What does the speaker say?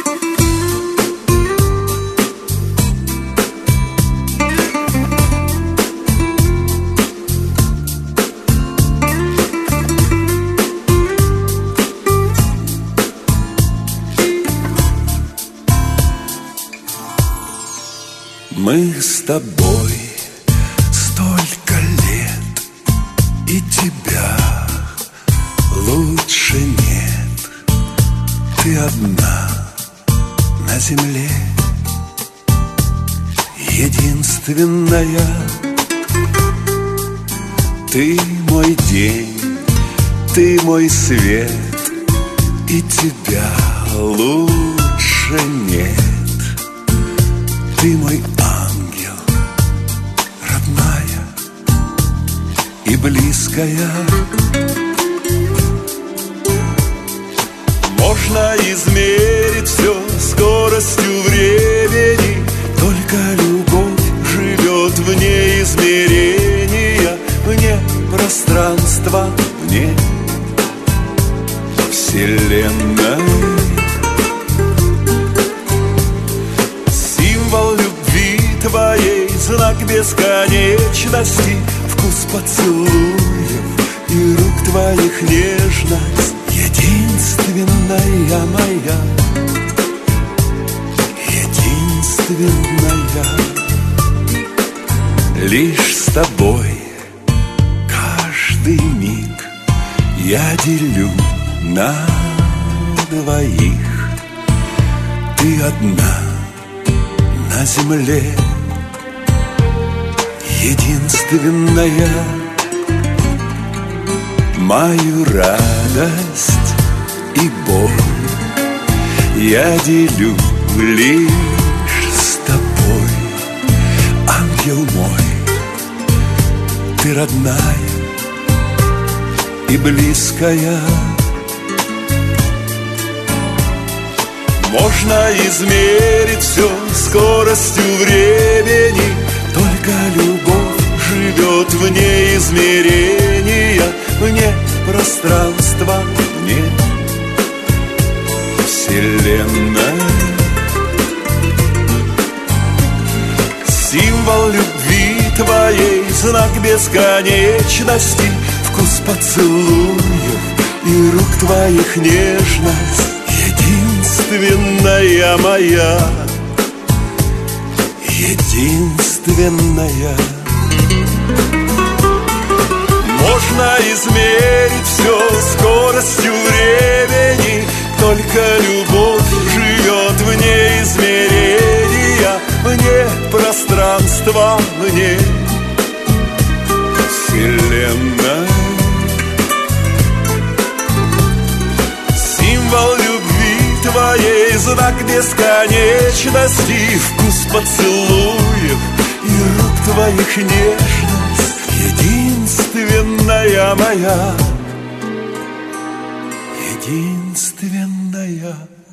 Мы с тобой столько лет, и тебя лучше нет. Ты одна на земле, единственная. Ты мой день, ты мой свет, и тебя лучше нет. Ты мой ангел, родная и близкая. Можно измерить все скоростью времени, только любовь живет вне измерения, вне пространства, вне вселенной. Твоей знак бесконечности, вкус поцелуев и рук твоих нежность. Единственная моя, единственная. Лишь с тобой каждый миг я делю на двоих. Ты одна на земле, единственная. Мою радость и боль я делю лишь с тобой. Ангел мой, ты родная и близкая. Можно измерить все скоростью времени, только любовь живет вне измерения, вне пространства, вне вселенной. Символ любви твоей, знак бесконечности, вкус поцелуев и рук твоих нежность. Единственная моя, единственная. Можно измерить все скоростью времени, только любовь живет вне измерения, вне пространства, вне вселенной. Символ любви твоей, знак бесконечности, вкус поцелуев и рук твоих нежность. Единственная моя, единственная.